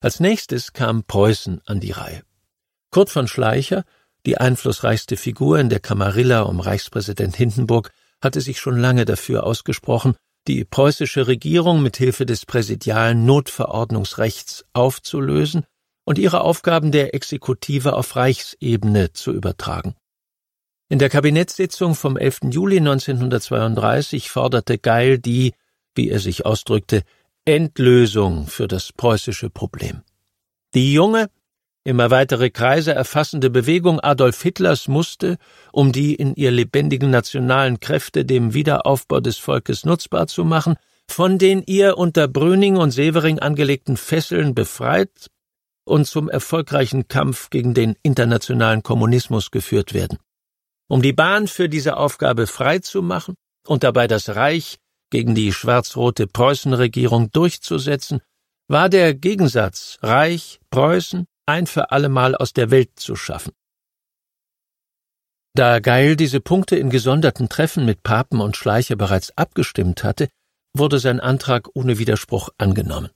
Als nächstes kam Preußen an die Reihe. Kurt von Schleicher, die einflussreichste Figur in der Kamarilla um Reichspräsident Hindenburg, hatte sich schon lange dafür ausgesprochen, die preußische Regierung mit Hilfe des präsidialen Notverordnungsrechts aufzulösen und ihre Aufgaben der Exekutive auf Reichsebene zu übertragen. In der Kabinettssitzung vom 11. Juli 1932 forderte Geil die, wie er sich ausdrückte, Endlösung für das preußische Problem. Die junge, immer weitere Kreise erfassende Bewegung Adolf Hitlers musste, um die in ihr lebendigen nationalen Kräfte dem Wiederaufbau des Volkes nutzbar zu machen, von den ihr unter Brüning und Severing angelegten Fesseln befreit und zum erfolgreichen Kampf gegen den internationalen Kommunismus geführt werden. Um die Bahn für diese Aufgabe frei zu machen und dabei das Reich gegen die schwarz-rote Preußenregierung durchzusetzen, war der Gegensatz Reich-Preußen ein für allemal aus der Welt zu schaffen. Da Geil diese Punkte in gesonderten Treffen mit Papen und Schleicher bereits abgestimmt hatte, wurde sein Antrag ohne Widerspruch angenommen.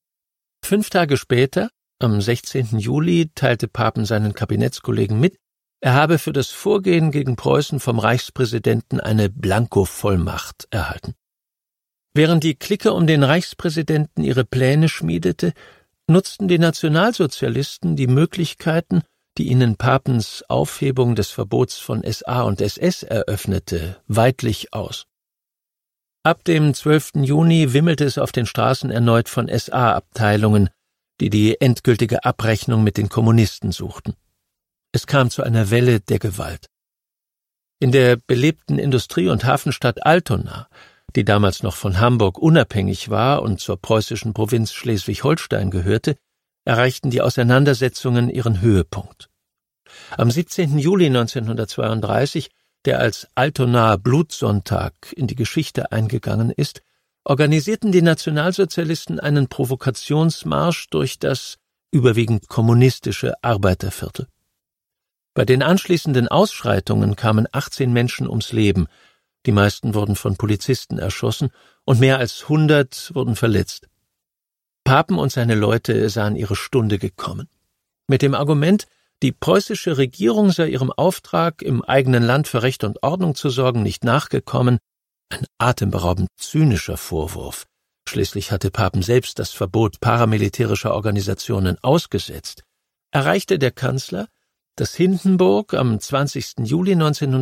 5 Tage später, am 16. Juli, teilte Papen seinen Kabinettskollegen mit, er habe für das Vorgehen gegen Preußen vom Reichspräsidenten eine Blankovollmacht erhalten. Während die Clique um den Reichspräsidenten ihre Pläne schmiedete, nutzten die Nationalsozialisten die Möglichkeiten, die ihnen Papens Aufhebung des Verbots von SA und SS eröffnete, weidlich aus. Ab dem 12. Juni wimmelte es auf den Straßen erneut von SA-Abteilungen, die die endgültige Abrechnung mit den Kommunisten suchten. Es kam zu einer Welle der Gewalt. In der belebten Industrie- und Hafenstadt Altona, die damals noch von Hamburg unabhängig war und zur preußischen Provinz Schleswig-Holstein gehörte, erreichten die Auseinandersetzungen ihren Höhepunkt. Am 17. Juli 1932, der als Altonaer Blutsonntag in die Geschichte eingegangen ist, organisierten die Nationalsozialisten einen Provokationsmarsch durch das überwiegend kommunistische Arbeiterviertel. Bei den anschließenden Ausschreitungen kamen 18 Menschen ums Leben, die meisten wurden von Polizisten erschossen und mehr als 100 wurden verletzt. Papen und seine Leute sahen ihre Stunde gekommen. Mit dem Argument, die preußische Regierung sei ihrem Auftrag, im eigenen Land für Recht und Ordnung zu sorgen, nicht nachgekommen, ein atemberaubend zynischer Vorwurf. Schließlich hatte Papen selbst das Verbot paramilitärischer Organisationen ausgesetzt, erreichte der Kanzler, dass Hindenburg am 20. Juli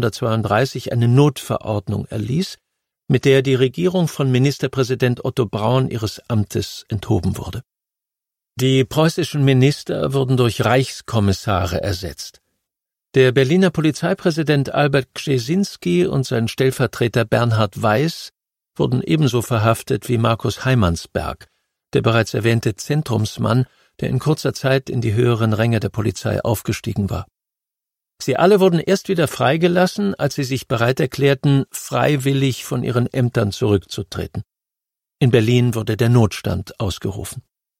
1932 eine Notverordnung erließ, mit der die Regierung von Ministerpräsident Otto Braun ihres Amtes enthoben wurde. Die preußischen Minister wurden durch Reichskommissare ersetzt. Der Berliner Polizeipräsident Albert Kschesинski und sein Stellvertreter Bernhard Weiß wurden ebenso verhaftet wie Markus Heimansberg, der bereits erwähnte Zentrumsmann, der in kurzer Zeit in die höheren Ränge der Polizei aufgestiegen war. Sie alle wurden erst wieder freigelassen, als sie sich bereit erklärten, freiwillig von ihren Ämtern zurückzutreten. In Berlin wurde der Notstand ausgerufen.